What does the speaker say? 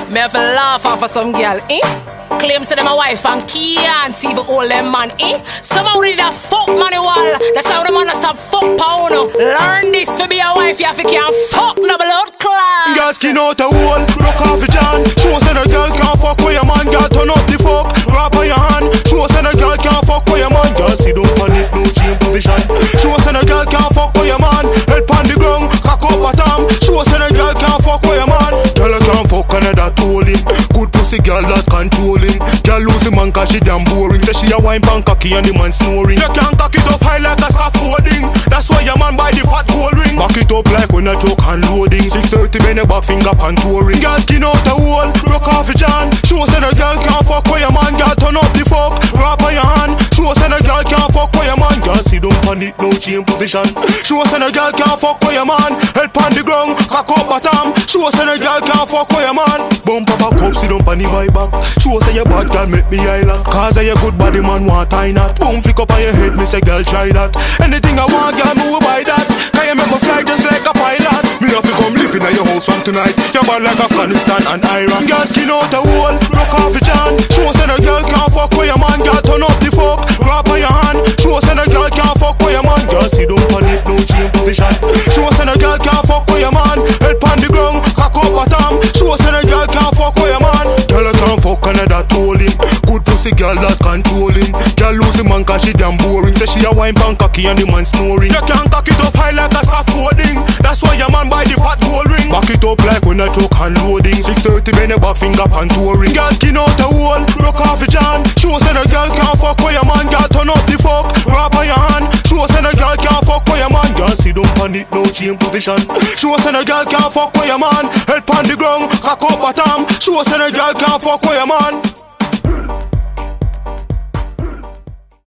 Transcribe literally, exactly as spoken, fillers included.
Me have to laugh off of some girl, eh? Claim say them a wife and can't even hold them man, eh? Someone need a fuck money wall. That's how the man a stop fuck pound. Learn this for be a wife, you have to can't fuck no blood clot. Girl skin out a hole, broke off a John. Show say the girl can't fuck with your man. Girl turn up the fuck, wrap on your hand. Show say the girl can't fuck with your man. Girl sit down on it, no change position. Show say the girl can't fuck with your man. Head pon the ground, cock up bottom. Show say the girl can't fuck with your man. Girl can't fuck another told him. Good pussy girl that controlling. Girl lose the man cause she damn boring. Say she a wine pan cocky and the man snoring. You can't cock it up high like a scaffolding. That's why your man buy the fat gold ring. Back it up like when I choke and loading. Six thirty when the back finger pan touring. Girl skin out a hole, broke off a John. Show say the girl can't fuck with your man. Girl turn up the fuck, wrap on your hand. Show say the girl can't fuck with your man. Girl sit down on it, no change position. Show say the girl can't fuck with your man. Head pan the ground, cock up bottom. Show say the girl can't fuck with your man. Bump up a cup, sit down on the my back. Show say your bad girl make me island. Cause I a good body man want I not. Boom flick up on your head, me say girl try that. Anything I want girl me will buy that. Can you make me fly just like a pilot? Me have to come live in your house from tonight. You're bad like Afghanistan and Iraq. Girl skin out a hole, broke off a John. Show say the girl can't fuck with your man. Girl turn up the fuck, wrap on your hand. Show say the girl can't fuck with your man. Girl sit down on it, no change position. Show say the girl can't fuck with your man. Head pon the ground, cock up bottom. Show say the girl can't fuck with your man. Girl can't fuck another told him. Good pussy girl that controlling. Girl lose the man cause she damn boring. Say she a wine pan cocky and the man snoring. You can't cock it up high like a scaffolding. That's why your man buy the fat gold ring. Back it up like when I choke and loading. Six thirty when the back finger pan touring. Girl skin out a hole, broke off a John. Show say the girl can't fuck with your man. Girl turn up the fuck, wrap on your hand. Show say the girl can't fuck with your man. Girl sit down on it, no change position. Show say the girl can't fuck with your man. Head pon the ground, cock up bottom. Show say the girl can't fuck with your man.